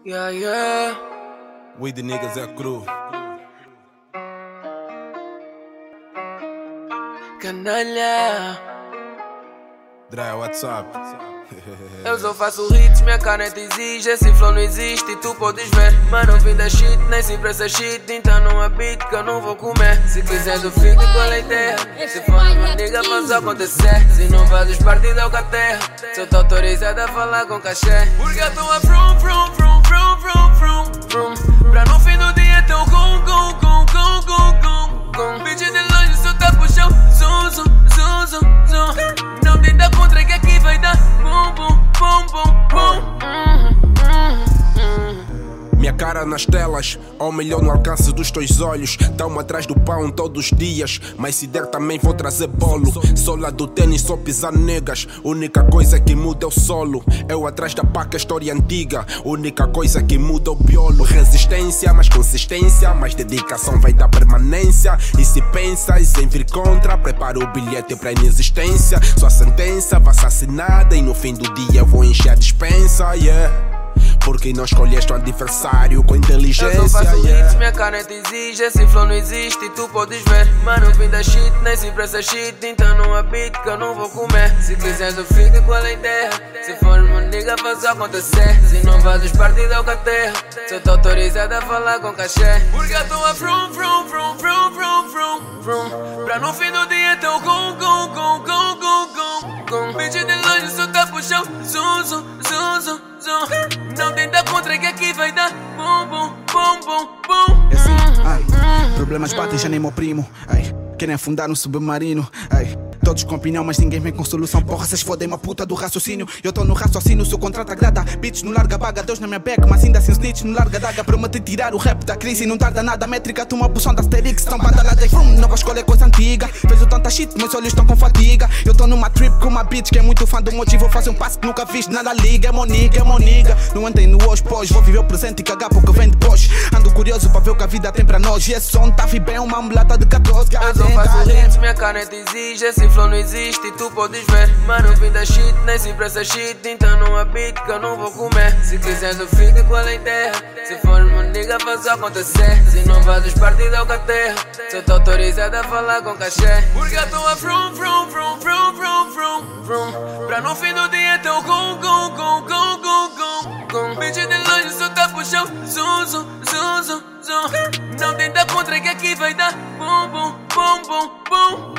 Yeah, yeah. We the niggas é cru. Canalha. Dry, what's up? Eu só faço hits, minha caneta exige. Esse flow não existe e tu podes ver. Mano, vim da shit, nem sempre essa shit. Então não há beat que eu não vou comer. Se quiser do fico com a ideia. Se for uma nigga, faz acontecer. Se não fazes parte da alcateia, sou te autorizado a falar com cachê. Porque eu tô a vrum, vrum, vrum, vrum, vrum, vrum, vrum. Pra no fim do dia teu gum, gum, gum, gum, gum, gum, gum. Bitch de longe, só tá pro chão. Zum, zum, zum, zum, zum. Não tenta contra que aqui vai dar bum, bum, bum, bum, bum. Minha cara nas telas, ao milhão no alcance dos teus olhos. Tão atrás do pão todos os dias, mas se der também vou trazer bolo. Sola do tênis, só pisar negas. Única coisa que muda é o solo. Eu atrás da paca, história antiga. Única coisa que muda é o biolo. Resistência, mais consistência, mais dedicação vai dar permanência. E se pensas em vir contra, prepara o bilhete pra inexistência. Sua sentença vai assassinada e no fim do dia eu vou encher a dispensa, yeah. Porque não escolheste um adversário com inteligência. Eu só faço hits, minha caneta exige. Esse flow não existe e tu podes ver. Mano, vim da shit, nem sempre essa shit. Então não há beat que eu não vou comer. Se quiseres eu fico com a ideia. Se for uma nigga, faz acontecer. Se não fazes parte da alcateia, sou te autorizado a falar com cachê. Porque eu tô a vrum, vrum, vrum, vrum, vrum, vrum, vrum. Pra no fim do dia teu gum, gum, gum, gum, gum, gum, gum. Bitch de longe, só tá pro chão. Zum, zum, zum, zum, zum. Não tenta contra que aqui vai dar bum, bum, bum, bum, bum. É assim, ai, problemas batem, já nem meu primo. Ai, querem afundar um submarino. Ai, todos com opinião, mas ninguém vem com solução. Porra, cês fodem uma puta do raciocínio. Eu tô no raciocínio, sou contrato agrada. Bitch no larga baga, Deus na minha back, mas ainda assim snitch no larga daga. Promete tirar o rap da crise, não tarda nada. Métrica, tu uma poção da Asterix. Tão badalada e frum, nova escola é coisa antiga. Vejo tanta shit, meus olhos estão com fadiga. Eu tô numa trip com uma bitch que é muito fã do motivo. Vou fazer um passo que nunca fiz, nada liga. É moniga, é moniga. Não entrei no hoje, pós. Vou viver o presente e cagar porque vem depois. Ando curioso pra ver o que a vida tem pra nós. E esse som tá bem uma mulata de 14. Eu só faço hits, minha caneta exige. Esse flow não existe e tu podes ver. Mano, vim da shit, nem sempre essa shit. Então não há beat que eu não vou comer. Se quiseres eu fico com a ideia. Se for uma nigga, faz acontecer. Se não fazes parte da alcateia, sou te autorizado a falar com cachê. Porque eu tô a vrum, vrum, vrum, vrum, vrum, vrum, vrum. Pra no fim do dia teu gum, gum, gum, gum, gum, gum, gum. Bitch de longe, só tá pro chão. Zum, zum, zum, zum, zum. Não tenta contra que aqui vai dar bum, bum, bum, bum, bum.